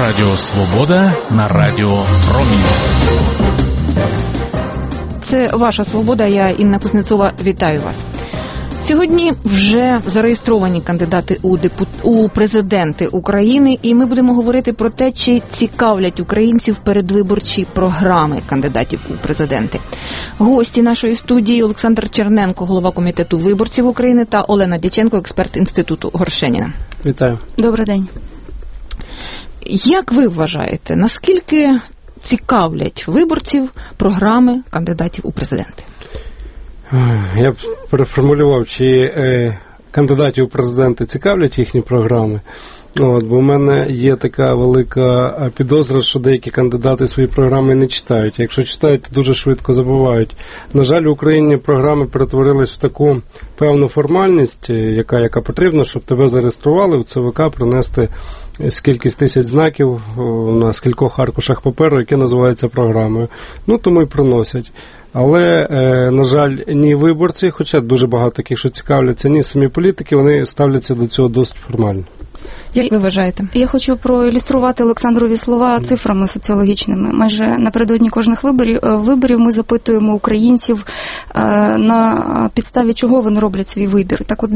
Радіо Свобода на Радіо Промінь. Це ваша свобода. Я, Інна Кузнецова, вітаю вас. Сьогодні вже зареєстровані кандидати у президенти України, і ми будемо говорити про те, чи цікавлять українців передвиборчі програми кандидатів у президенти. Гості нашої студії: Олександр Черненко, голова комітету виборців України, та Олена Дяченко, експерт Інституту Горшеніна. Вітаю. Добрий день. Як ви вважаєте, наскільки цікавлять виборців програми кандидатів у президенти? Я б переформулював, чи кандидатів у президенти цікавлять їхні програми. Бо в мене є така велика підозра, що деякі кандидати свої програми не читають. Якщо читають, то дуже швидко забувають. На жаль, в Україні програми перетворились в таку певну формальність, яка потрібна, щоб тебе зареєстрували в ЦВК, принести кількість тисяч знаків на скількох аркушах паперу, які називаються програмою. Тому і приносять. Але, на жаль, ні виборці, хоча дуже багато таких, що цікавляться, ні самі політики, вони ставляться до цього досить формально. Як ви вважаєте? Я хочу проілюструвати Олександрові слова цифрами соціологічними. Майже напередодні кожних виборів ми запитуємо українців, на підставі чого вони роблять свій вибір. Так от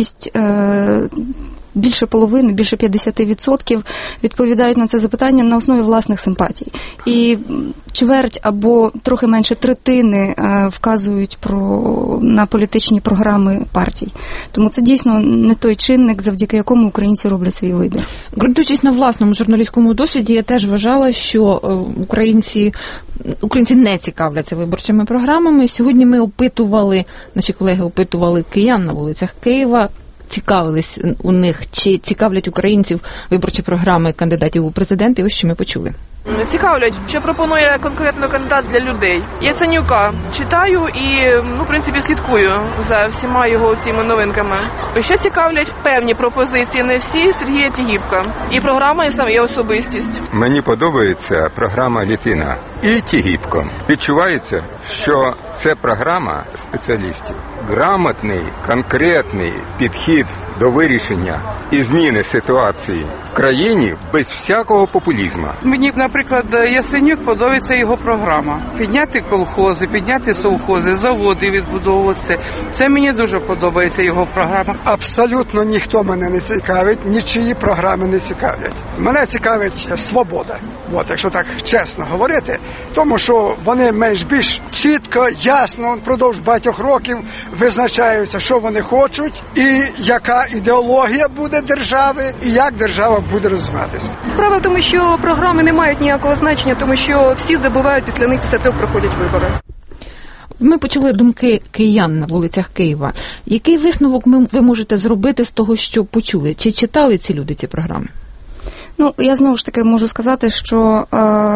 більше половини, більше 50% відповідають на це запитання на основі власних симпатій. І чверть або трохи менше третини вказують на політичні програми партій. Тому це дійсно не той чинник, завдяки якому українці роблять свій вибір. Ґрунтуючись на власному журналістському досвіді, я теж вважала, що українці не цікавляться виборчими програмами. Сьогодні наші колеги опитували киян на вулицях Києва, цікавились у них, чи цікавлять українців виборчі програми кандидатів у президенти. Ось що ми почули. Цікавлять, що пропонує конкретно кандидат для людей. Яценюка читаю і, в принципі, слідкую за всіма його цими новинками. Ще цікавлять певні пропозиції, не всі, Сергія Тігіпка. І програма, і сам є особистість. Мені подобається програма Літвіна і Тігіпко. Відчувається, що це програма спеціалістів. Грамотний, конкретний підхід до вирішення і зміни ситуації в країні без всякого популізму. Мені, наприклад, Яценюк подобається його програма. Підняти колхози, підняти совхози, заводи відбудовуватися. Це мені дуже подобається його програма. Абсолютно ніхто мене не цікавить, нічиї програми не цікавлять. Мене цікавить свобода. Якщо так чесно говорити, тому що вони більш чітко, ясно, впродовж багатьох років визначаються, що вони хочуть, і яка ідеологія буде держави, і як держава буде розвиватися. Справа в тому, що програми не мають ніякого значення, тому що всі забувають після них, після того проходять вибори. Ми почули думки киян на вулицях Києва. Який висновок ви можете зробити з того, що почули? Чи читали ці люди ці програми? Я знову ж таки можу сказати, що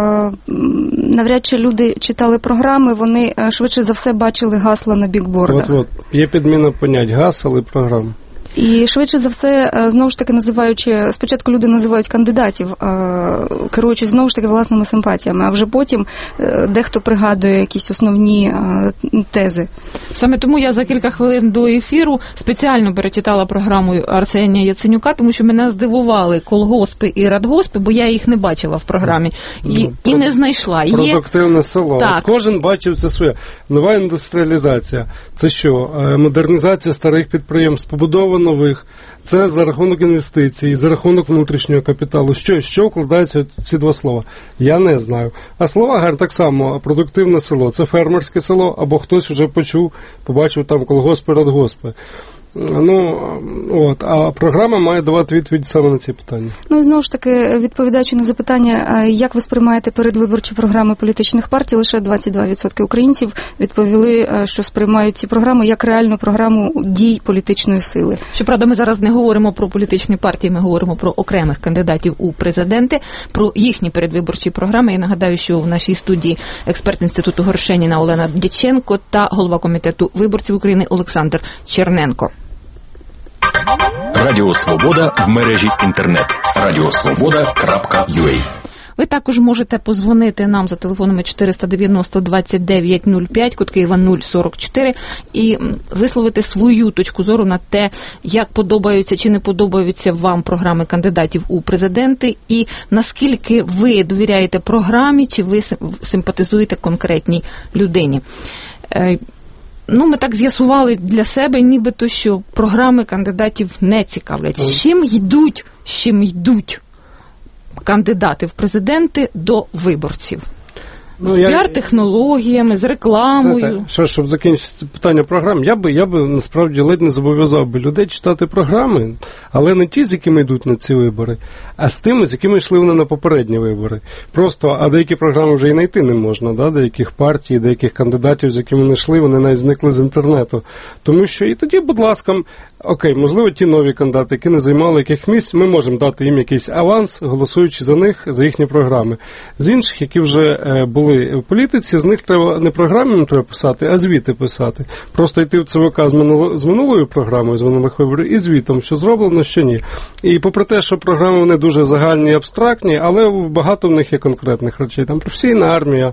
навряд чи люди читали програми, вони швидше за все бачили гасла на бікбордах. Є підміна понять гасел і програм. І швидше за все, знову ж таки, спочатку люди називають кандидатів, керуючись знову ж таки власними симпатіями, а вже потім дехто пригадує якісь основні тези. Саме тому я за кілька хвилин до ефіру спеціально перечитала програму Арсенія Яценюка, тому що мене здивували колгоспи і радгоспи, бо я їх не бачила в програмі і не знайшла. Продуктивне село. От кожен бачив це своє. Нова індустріалізація. Це що? Модернізація старих підприємств, побудова нових. Це за рахунок інвестицій, за рахунок внутрішнього капіталу. Що вкладається в ці два слова? Я не знаю. А слова гарні так само. Продуктивне село. Це фермерське село, або хтось вже побачив там колгоспи, радгоспи. А програма має давати відповідь саме на ці питання. І знову ж таки, відповідаючи на запитання, як ви сприймаєте передвиборчі програми політичних партій, лише 22% українців відповіли, що сприймають ці програми як реальну програму дій політичної сили. Щоправда, ми зараз не говоримо про політичні партії, ми говоримо про окремих кандидатів у президенти, про їхні передвиборчі програми. Я нагадаю, що в нашій студії експерт Інституту Горшеніна Олена Дяченко та голова комітету виборців України Олександр Черненко. Радіо Свобода в мережі інтернет. Радіосвобода.ua Ви також можете позвонити нам за телефонами 490-29-05, код Києва 044, і висловити свою точку зору на те, як подобаються чи не подобаються вам програми кандидатів у президенти, і наскільки ви довіряєте програмі, чи ви симпатизуєте конкретній людині. Ми так з'ясували для себе, нібито, що програми кандидатів не цікавлять. З чим йдуть кандидати в президенти до виборців? З піар-технологіями, з рекламою. Щоб закінчити питання програм, я би насправді ледь не зобов'язав би людей читати програми, але не ті, з якими йдуть на ці вибори, а з тими, з якими йшли вони на попередні вибори. А деякі програми вже і знайти не можна, деяких партій, деяких кандидатів, з якими вони йшли, вони навіть зникли з інтернету. Тому що і тоді, будь ласка, можливо, ті нові кандидати, які не займали яких місць, ми можемо дати їм якийсь аванс, голосуючи за них, за їхні програми. З інших, які вже були в політиці, з них треба не програми треба писати, а звіти писати. Просто йти в ЦВК з минулою програмою, з минулих виборів, і звітом, що зроблено, що ні. І попри те, що програми вони дуже загальні і абстрактні, але багато в них є конкретних речей. Там професійна армія,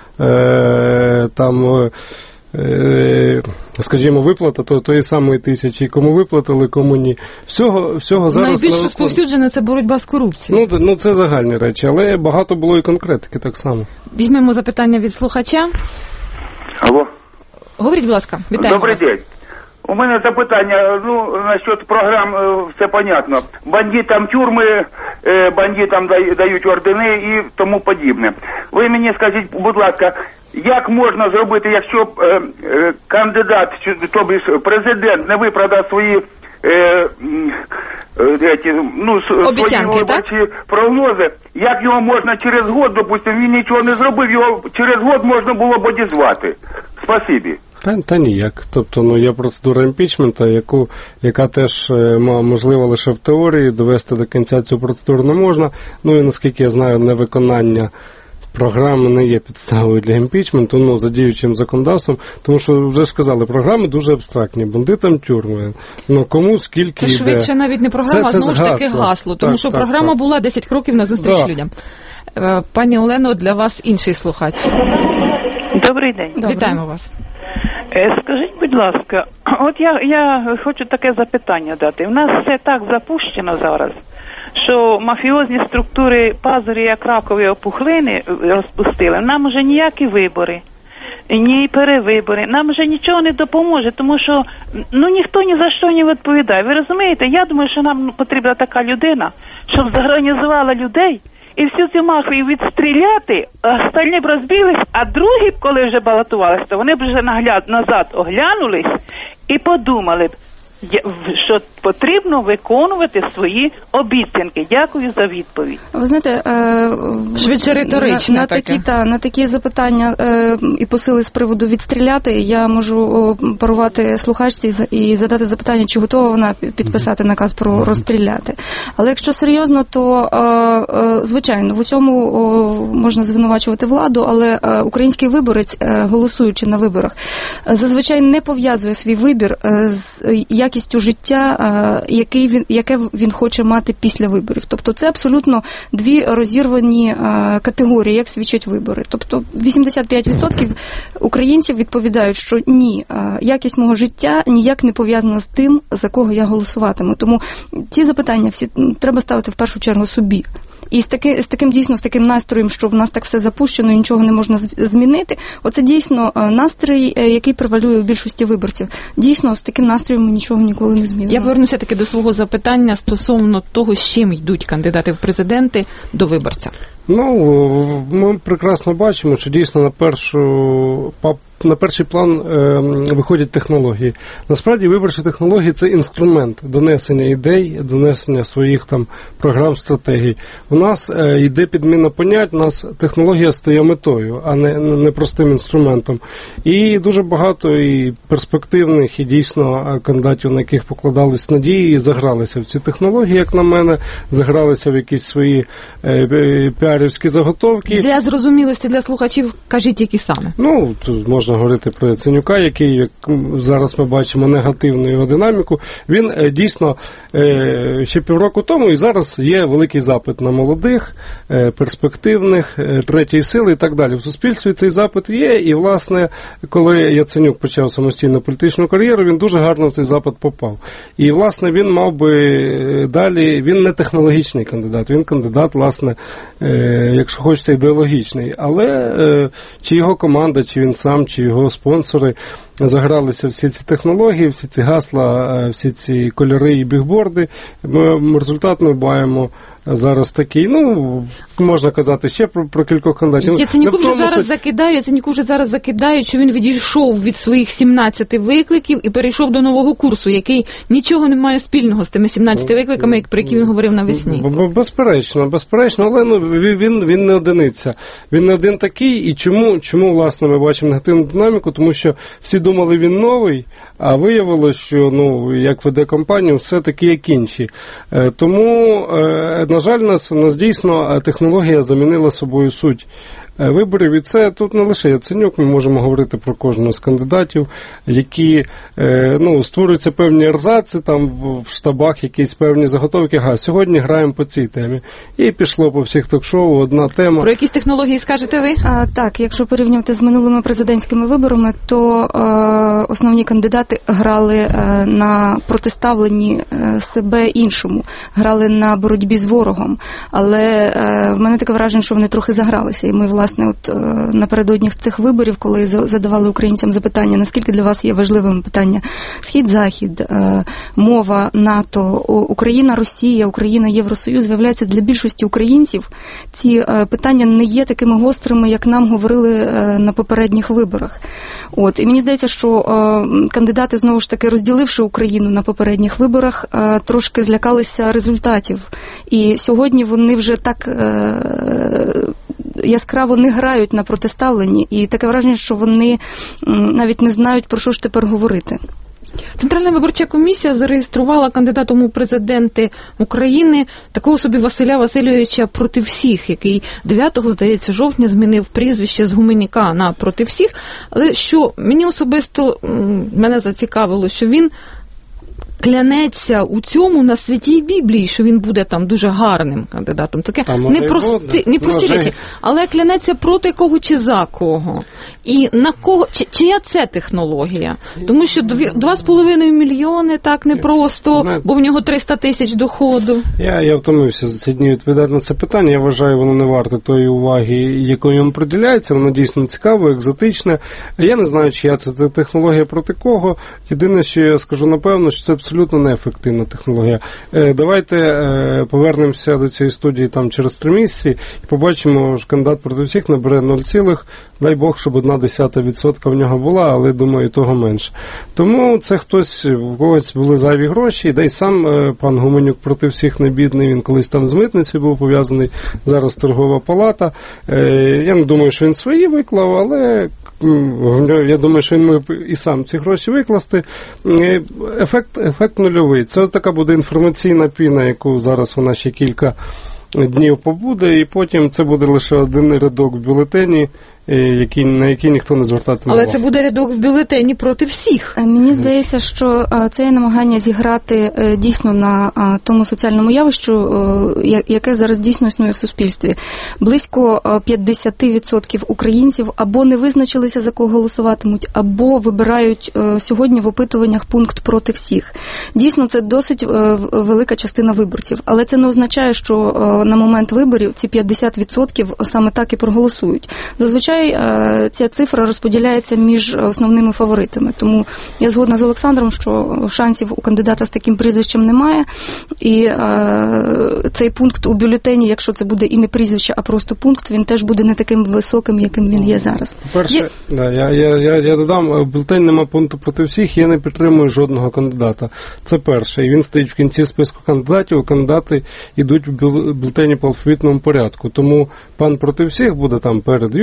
скажімо, виплата тої самої 1000, кому виплатили, кому ні. Всього зараз... Найбільш розповсюджене – це боротьба з корупцією. Це загальні речі, але багато було і конкретики так само. Візьмемо запитання від слухача. Алло. Говоріть, будь ласка, вітаємо Добрий вас. день. У мене запитання, насчет програм, все понятно. Бандитам тюрми, бандитам дають ордени і тому подібне. Ви мені скажіть, будь ласка, як можна зробити, якщо кандидат, тобто президент, не виправдав свої обіцянки, так? прогнози, як його можна через год, допустимо, він нічого не зробив, його через год можна було б одізвати? Спасибі. Та ніяк. Тобто, є процедура імпічменту, яка теж можлива лише в теорії, довести до кінця цю процедуру не можна. І, наскільки я знаю, невиконання програми не є підставою для імпічменту, за діючим законодавством, тому що, вже ж сказали, програми дуже абстрактні, бандитам тюрми, кому скільки йде. Це швидше навіть не програма, а знову ж таки гасло, тому що програма була 10 кроків на зустріч людям. Пані Олено, для вас інший слухач. Добрий день. Вітаємо вас. Скажіть, будь ласка, от я хочу таке запитання дати. У нас все так запущено зараз, що мафіозні структури пазурі, як ракові опухлини, розпустили. Нам уже ніякі вибори, ні перевибори, нам вже нічого не допоможе, тому що ніхто ні за що не відповідає. Ви розумієте, я думаю, що нам потрібна така людина, щоб зорганізувала людей, і всю цю мафію відстріляти, остальні б розбіглись, а другі б, коли вже балотувалися, то вони б вже назад оглянулись і подумали б, що потрібно виконувати свої обіцянки. Дякую за відповідь. Ви знаєте, швидше риторичне на такі запитання і посили з приводу відстріляти, я можу парувати слухачці і задати запитання, чи готова вона підписати наказ про розстріляти. Але якщо серйозно, то, звичайно, в цьому можна звинувачувати владу, але український виборець, голосуючи на виборах, зазвичай не пов'язує свій вибір з якістю життя, яке він хоче мати після виборів. Тобто це абсолютно дві розірвані категорії, як свідчать вибори. Тобто 85% українців відповідають, що ні, якість мого життя ніяк не пов'язана з тим, за кого я голосуватиму. Тому ці запитання всі треба ставити в першу чергу собі. І з таким настроєм, що в нас так все запущено і нічого не можна змінити, оце дійсно настрій, який превалює у більшості виборців. Дійсно, з таким настроєм ми нічого ніколи не змінимо. Я повернуся таки до свого запитання стосовно того, з чим йдуть кандидати в президенти до виборця. Ми прекрасно бачимо, що дійсно на перший план виходять технології. Насправді, виборчі технології – це інструмент донесення ідей, донесення своїх програм, стратегій. У нас йде підміна понять, у нас технологія стає метою, а не простим інструментом. І дуже багато і перспективних, і дійсно кандидатів, на яких покладались надії, загралися в ці технології, як на мене, загралися в якісь свої піарівські заготовки. Для зрозумілості для слухачів, кажіть, які саме? Тут можна можна говорити про Яценюка, який, як зараз ми бачимо, негативну його динаміку. Він дійсно ще півроку тому і зараз є великий запит на молодих, перспективних, третьої сили і так далі. В суспільстві цей запит є, і, власне, коли Яценюк почав самостійну політичну кар'єру, він дуже гарно в цей запит попав. І, власне, він мав би далі, він не технологічний кандидат, він кандидат, власне, якщо хочете, ідеологічний. Але чи його команда, чи він сам, чи його спонсори загралися всі ці технології, всі ці гасла, всі ці кольори і бігборди, результат ми маємо зараз такий, можна казати ще про кількох кандидатів. Яценюку вже зараз закидають, що він відійшов від своїх 17 викликів і перейшов до нового курсу, який нічого не має спільного з тими 17 викликами, про які він говорив навесні. Безперечно, але він не одиниця. Він не один такий, і чому, власне, ми бачимо негативну динаміку, тому що всі думали, він новий, а виявилось, що, як веде компанію, все таки як інші. Тому, на жаль, нас дійсно технологія замінила собою суть виборів, і це тут не лише Яценюк, ми можемо говорити про кожного з кандидатів, які, створюються певні ерзаци, там в штабах якісь певні заготовки, сьогодні граємо по цій темі. І пішло по всіх ток-шоу одна тема. Про якісь технології скажете ви? Так, якщо порівнювати з минулими президентськими виборами, то основні кандидати грали на протиставленні себе іншому, грали на боротьбі з ворогом. Але в мене таке враження, що вони трохи загралися, і ми, власне, напередодні цих виборів, коли задавали українцям запитання, наскільки для вас є важливим питання Схід-Захід, мова, НАТО, Україна, Росія, Україна, Євросоюз, виявляється, для більшості українців ці питання не є такими гострими, як нам говорили на попередніх виборах. І мені здається, що кандидати, знову ж таки, розділивши Україну на попередніх виборах, трошки злякалися результатів. І сьогодні вони вже так яскраво не грають на протиставленні, і таке враження, що вони навіть не знають, про що ж тепер говорити. Центральна виборча комісія зареєструвала кандидатом у президенти України такого собі Василя Васильовича проти всіх, який 9-го, здається, жовтня змінив прізвище з Гуменюка на проти всіх. Але що мені особисто мене зацікавило, що він клянеться у цьому на Святій Біблії, що він буде там дуже гарним кандидатом. Таке непрості речі. Але клянеться проти кого чи за кого. І на кого, чия це технологія? Тому що 2,5 мільйони так непросто, бо в нього 300 тисяч доходу. Я втомився за ці дні відповідати на це питання. Я вважаю, воно не варте тої уваги, якою йому приділяється. Воно дійсно цікаве, екзотичне. Я не знаю, чия це технологія проти кого. Єдине, що я скажу напевно, що це абсолютно неефективна технологія. Давайте повернемося до цієї студії там через 3 місяці і побачимо, що кандидат проти всіх набере 0, дай Бог, щоб 0,1% в нього була, але, думаю, того менше. Тому це хтось, у когось були зайві гроші, да й сам пан Гуменюк проти всіх не бідний, він колись там з митницею був пов'язаний, зараз торгова палата. Я не думаю, що він свої виклав, але я думаю, що він міг і сам ці гроші викласти. Ефект нульовий. Це така буде інформаційна піна, яку зараз вона ще кілька днів побуде, і потім це буде лише один рядок в бюлетені, на який ніхто не звертатиме увагу. Але це буде рядок в бюлетені проти всіх. Мені здається, що це є намагання зіграти дійсно на тому соціальному явищу, яке зараз дійсно існує в суспільстві. Близько 50% українців або не визначилися, за кого голосуватимуть, або вибирають сьогодні в опитуваннях пункт проти всіх. Дійсно, це досить велика частина виборців. Але це не означає, що на момент виборів ці 50% саме так і проголосують. Зазвичай ця цифра розподіляється між основними фаворитами. Тому я згодна з Олександром, що шансів у кандидата з таким прізвищем немає. І цей пункт у бюлетені, якщо це буде і не прізвище, а просто пункт, він теж буде не таким високим, яким він є зараз. Перше, я додам, бюлетень нема пункту проти всіх, я не підтримую жодного кандидата. Це перше. І він стоїть в кінці списку кандидатів, кандидати йдуть в бюлетені по алфавітному порядку. Тому пан проти всіх буде там перед Ющенком,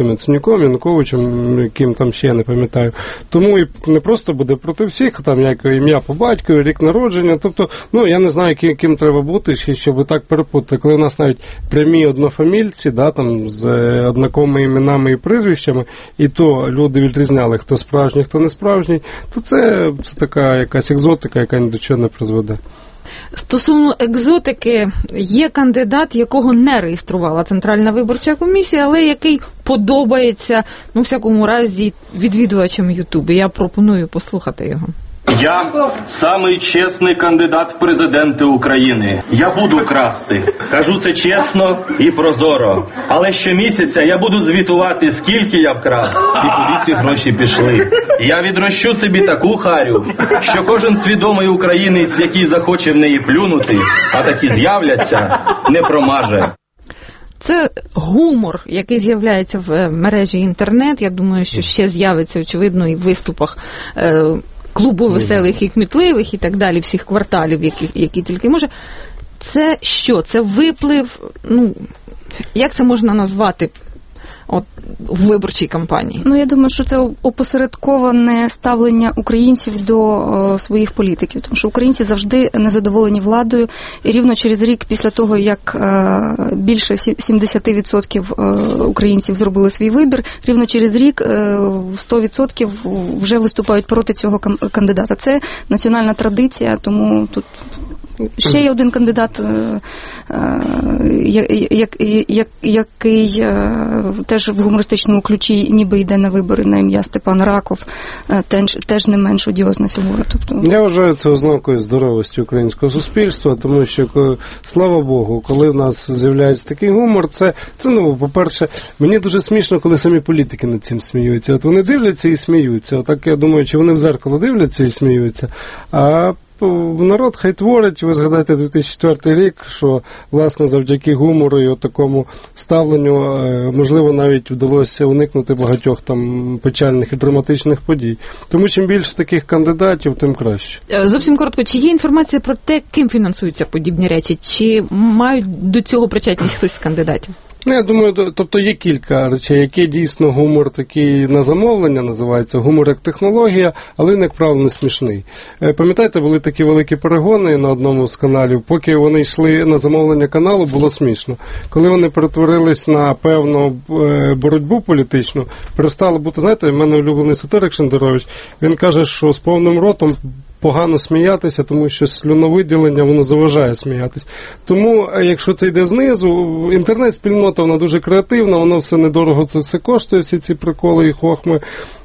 Яценюком, Януковичем, яким там ще я не пам'ятаю. Тому і не просто буде проти всіх, там як ім'я по батькові, рік народження. Тобто, я не знаю, ким треба бути, щоб так перепутати. Коли в нас навіть прямі однофамільці, да, там з однаковими іменами і прізвищами, і то люди відрізняли, хто справжній, хто не справжній, то це така якась екзотика, яка ні до чого не призведе. Стосовно екзотики, є кандидат, якого не реєструвала Центральна виборча комісія, але який подобається, в всякому разі, відвідувачам Ютубу. Я пропоную послухати його. Я самий чесний кандидат в президенти України. Я буду красти. Кажу це чесно і прозоро. Але щомісяця я буду звітувати, скільки я вкрав і куди ці гроші пішли. Я відрощу собі таку харю, що кожен свідомий українець, який захоче в неї плюнути, а такі з'являться, не промаже. Це гумор, який з'являється в мережі інтернет. Я думаю, що ще з'явиться, очевидно, і в виступах клубу веселих і кмітливих і так далі, всіх кварталів, які тільки може. Це що? Це виплив, як це можна назвати в виборчій кампанії? Я думаю, що це опосередковане ставлення українців до своїх політиків, тому що українці завжди незадоволені владою, і рівно через рік після того, як більше 70% українців зробили свій вибір, рівно через рік 100% вже виступають проти цього кандидата. Це національна традиція, тому тут ще є один кандидат, який теж в гумористичному ключі ніби йде на вибори на ім'я Степан Раков, теж не менш одіозна фігура. Я вважаю це ознакою здоровості українського суспільства, тому що, слава Богу, коли в нас з'являється такий гумор, це по-перше, мені дуже смішно, коли самі політики над цим сміються. От вони дивляться і сміються. Отак я думаю, чи вони в зеркало дивляться і сміються, а народ хай творить. Ви згадаєте 2004 рік, що, власне, завдяки гумору і такому ставленню, можливо, навіть вдалося уникнути багатьох там печальних і драматичних подій. Тому чим більше таких кандидатів, тим краще. Зовсім коротко, чи є інформація про те, ким фінансуються подібні речі? Чи мають до цього причетність хтось з кандидатів? Я думаю, тобто є кілька речей, які дійсно гумор такий на замовлення, називається гумор як технологія, але він, як правило, не смішний. Пам'ятаєте, були такі великі перегони на одному з каналів, поки вони йшли на замовлення каналу, було смішно. Коли вони перетворились на певну боротьбу політичну, перестало бути, знаєте, в мене улюблений сатирик Шендерович, він каже, що з повним ротом погано сміятися, тому що слюновиділення, воно заважає сміятися. Тому, якщо це йде знизу, інтернет-спільнота, вона дуже креативна, воно все недорого, це все коштує, всі ці приколи і хохми,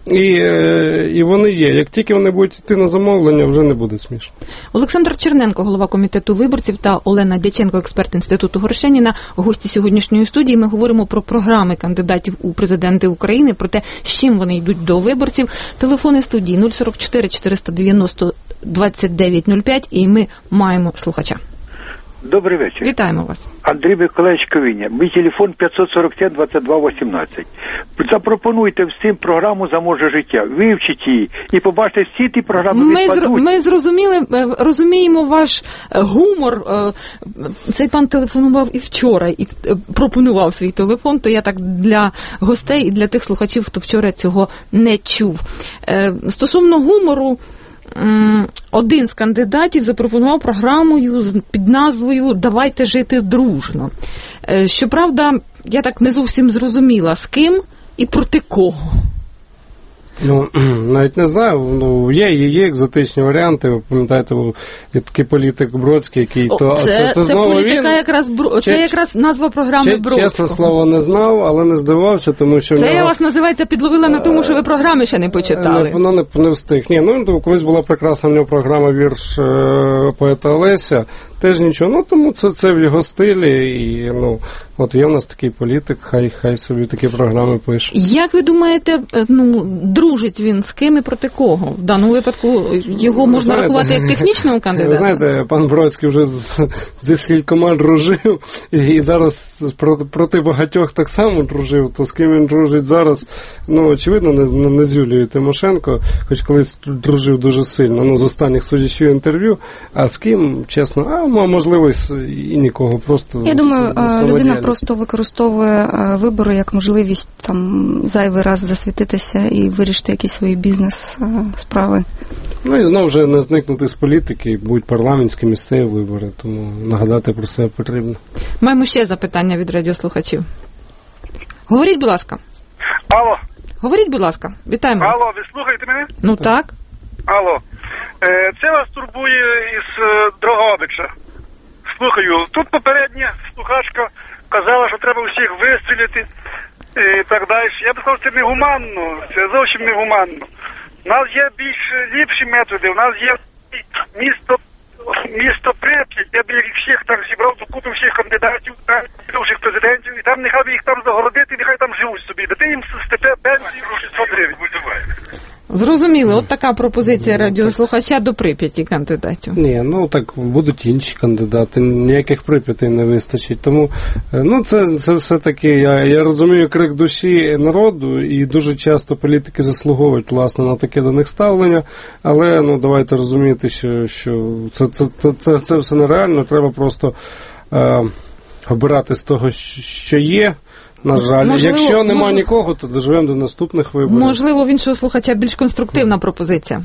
і вони є. Як тільки вони будуть йти на замовлення, вже не буде смішно. Олександр Черненко, голова комітету виборців, та Олена Дяченко, експерт Інституту Горщеніна, гості сьогоднішньої студії. Ми говоримо про програми кандидатів у президенти України, про те, з чим вони йдуть до виборців. Телефони студії 044 490 2905, і ми маємо слухача. Добрий вечір. Вітаємо вас. Андрій Миколаївич Ковіня. Мій телефон 547-2218. Запропонуйте всім програму «За може життя». Вивчіть її і побачите всі ті програми відпадуть. Ми розуміємо ваш гумор. Цей пан телефонував і вчора, і пропонував свій телефон, то я так для гостей і для тих слухачів, хто вчора цього не чув. Стосовно гумору, один з кандидатів запропонував програмою під назвою «Давайте жити дружно». Щоправда, я так не зовсім зрозуміла, з ким і проти кого. Навіть не знаю. Є екзотичні варіанти. Ви пам'ятаєте, є такий політик Бродський, який це знову політика він. Це якраз назва програми Бродського. Чесно слово, не знав, але не здивався, тому що це я вас, називається, підловила на тому, що ви програми ще не почитали. Воно не встиг. Колись була прекрасна в нього програма «Вірш поета Олеся». Теж нічого. Тому це в його стилі. І, от є в нас такий політик, хай собі такі програми пише. Як ви думаєте, дружить він з ким і проти кого? В даному випадку його можна рахувати як технічного кандидата? Ви знаєте, пан Бродський вже зі скількома дружив, і зараз проти багатьох так само дружив, то з ким він дружить зараз, очевидно, не з Юлією Тимошенко, хоч колись дружив дуже сильно, з останніх судячів інтерв'ю, а з ким, чесно, можливо, і нікого, просто я думаю, людина просто використовує вибори як можливість там зайвий раз засвітитися і вирішити якісь свої бізнес-справи. Ну і знову ж не зникнути з політики, будуть парламентські, місцеві вибори, тому нагадати про себе потрібно. Маємо ще запитання від радіослухачів. Говоріть, будь ласка. Алло. Говоріть, будь ласка. Вітаємо вас. Алло, ви слухаєте мене? Ну так. Алло. Це вас турбує із Дрогобича. Слухаю, тут попередня слухачка казала, що треба усіх вистрілити і так далі. Я б сказав, це негуманно, це зовсім негуманно. У нас є більш ліпші методи, у нас є місто Прип'ять, я б їх всіх там зібрав докупи всіх кандидатів, бувших президентів, і там нехай їх там загородити, нехай там живуть собі. Дати їм степе пенсію 600 гривень. Зрозуміло, от така пропозиція радіослухача до Прип'яті кандидатів. Ні, ну так будуть інші кандидати, ніяких Прип'ятей не вистачить. Тому, ну це все-таки, я розумію крик душі народу, і дуже часто політики заслуговують, власне, на таке до них ставлення, але, ну, давайте розуміти, що це все нереально, треба просто обирати з того, що є. На жаль, якщо нема нікого, то доживемо до наступних виборів. Можливо, в іншого слухача більш конструктивна пропозиція.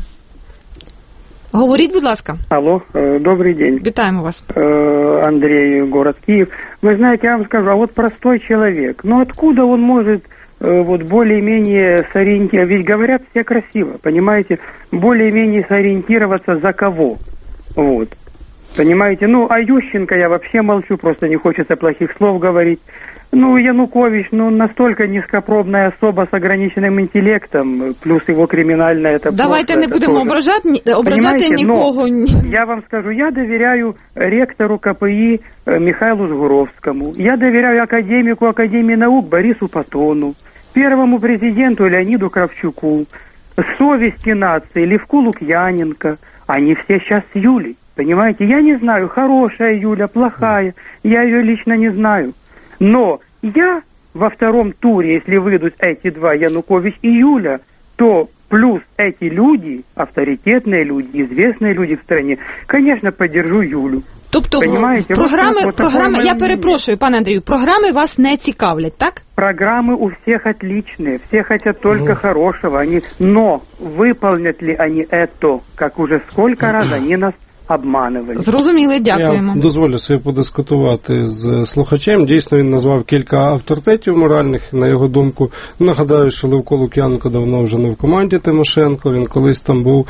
Говоріть, будь ласка. Алло, добрый день. Витаем вас. Андрей, город Киев. Вы знаете, я вам скажу, а вот простой человек, ну откуда он может вот более-менее сориентироваться? Ведь говорят все красиво, понимаете? Более-менее сориентироваться за кого? Вот. Понимаете? Ну, а Ющенко я вообще молчу, просто не хочется плохих слов говорить. Ну, Янукович, ну, настолько низкопробная особа с ограниченным интеллектом, плюс его криминальное... Это давайте не будемо ображати нікого. Я вам скажу, я доверяю ректору КПИ Михаилу Сгуровскому, я доверяю академику Академии наук Борису Патону, первому президенту Леониду Кравчуку, совести нации Левку Лукьяненко. Они все сейчас с Юлей, понимаете? Я не знаю, хорошая Юля, плохая, я ее лично не знаю. Но я во втором туре, если выйдут эти два, Янукович и Юля, то плюс эти люди, авторитетные люди, известные люди в стране, конечно, поддержу Юлю. Тобто програми, я перепрошую, пане Андрію, програми вас не цікавлять, так? Программы у всех отличные, все хотят только хорошего, но выполнят ли они это, как уже сколько раз они нас обманывали. Зрозуміли, дякуємо. Я дозволю собі подискутувати з слухачем. Дійсно, він назвав кілька авторитетів моральних, на його думку. Нагадаю, що Левко Лук'яненко давно вже не в команді Тимошенко, він колись там був.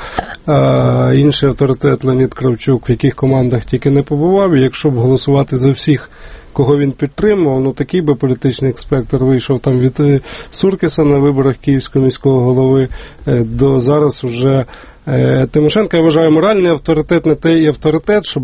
Інший авторитет Леонід Кравчук, в яких командах тільки не побував. І якщо б голосувати за всіх, кого він підтримував, ну такий би політичний спектр вийшов там від Суркіса на виборах Київського міського голови до зараз вже Тимошенко, я вважаю, моральний авторитет не той авторитет, щоб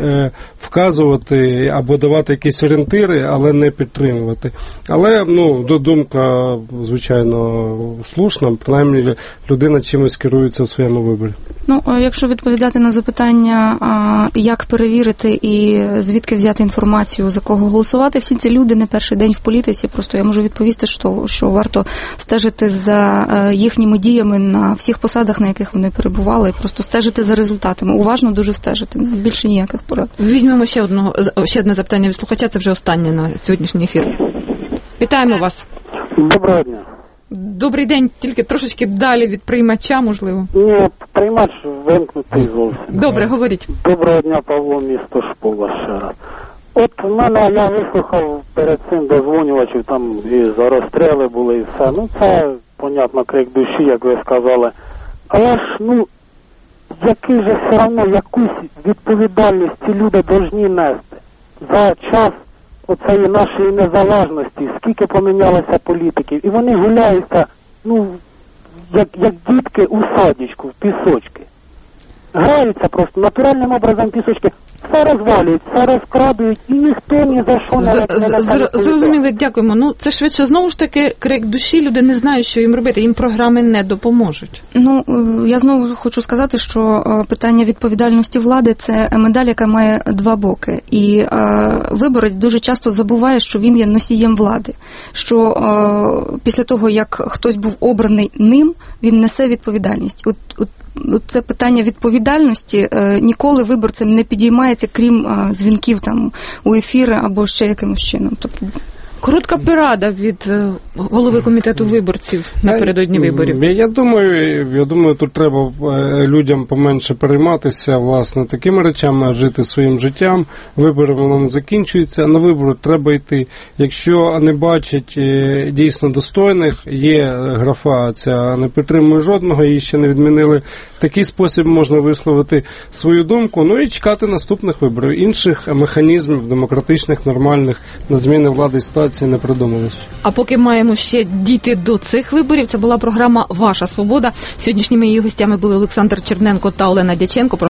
вказувати або давати якісь орієнтири, але не підтримувати. Але, ну, думка, звичайно, слушна, принаймні людина чимось керується в своєму виборі. Ну, якщо відповідати на запитання, як перевірити і звідки взяти інформацію, за кого голосувати, всі ці люди не перший день в політиці, просто я можу відповісти, що варто стежити за їхніми діями на всіх посадах, на яких вони перебували, просто стежити за результатами, уважно дуже стежити, більше ніяких порад. Візьмемо ще одне запитання від слухача, це вже останнє на сьогоднішній ефір. Вітаємо вас. Доброго дня. Добрий день, тільки трошечки далі від приймача, можливо. Ні, приймач вимкнутий зовсім. Добре, говоріть. Доброго дня, Павло, місто Шпола ще раз. От в мене, я вислухав перед цим дозвонювачів, там і за розстріли були, і все. Ну, це, понятно, крик душі, як ви сказали. Але ж, ну, який же все одно, якусь відповідальність ці люди повинні нести за час оцеї нашої незалежності, скільки помінялося політиків, і вони гуляються, ну, як дітки у садочку, в пісочки. Граються просто натуральним образом пісочки. Все розвалюють, все розкрадують, і ніхто ні за що не Зрозуміли, дякуємо. Ну, це швидше, знову ж таки, крик душі, люди не знають, що їм робити, їм програми не допоможуть. Ну, я знову хочу сказати, що питання відповідальності влади – це медаль, яка має два боки. І виборець дуже часто забуває, що він є носієм влади, що після того, як хтось був обраний ним, він несе відповідальність. От це питання відповідальності ніколи виборцям не підіймається, крім дзвінків там у ефіри або ще якимось чином. Тобто коротка порада від голови комітету виборців напередодні виборів. Я думаю, тут треба людям поменше перейматися, власне, такими речами, а жити своїм життям. Вибори, воно не закінчується, на вибори треба йти. Якщо не бачать дійсно достойних, є графа ця не підтримує жодного, її ще не відмінили. В такий спосіб можна висловити свою думку, ну і чекати наступних виборів. Інших механізмів демократичних, нормальних на зміни влади ситуації не придумалось. А поки маємо ще дійти до цих виборів, це була програма «Ваша свобода». Сьогоднішніми її гостями були Олександр Черненко та Олена Дяченко.